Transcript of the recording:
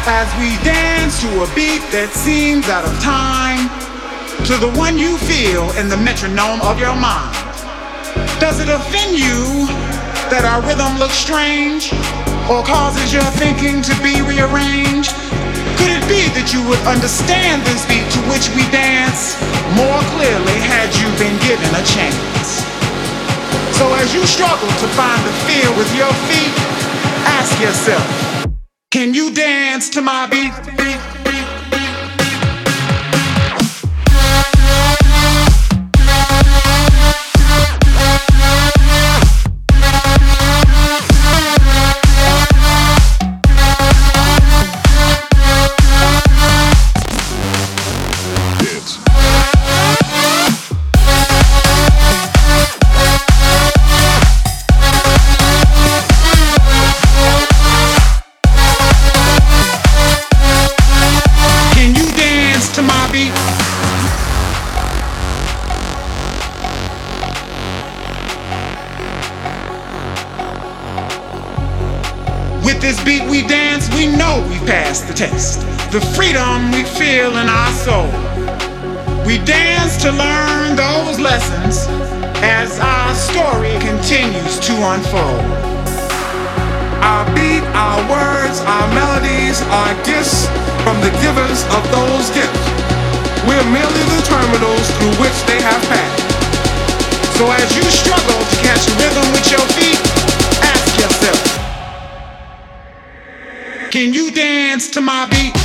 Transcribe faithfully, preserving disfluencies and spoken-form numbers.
As we dance to a beat that seems out of time, to the one you feel in the metronome of your mind. Does it offend you that our rhythm looks strange, or causes your thinking to be rearranged? Could it be that you would understand this beat to which we dance more clearly had you been given a chance? So as you struggle to find the feel with your feet, ask yourself, can you dance to my beat? beat? With this beat we dance, we know we passed the test. The freedom we feel in our soul. We dance to learn those lessons as our story continues to unfold. Our beat, our words, our melodies are gifts from the givers of those gifts. We're merely the terminals through which they have passed. So as you struggle to catch a rhythm with your feet, ask yourself, can you dance to my beat?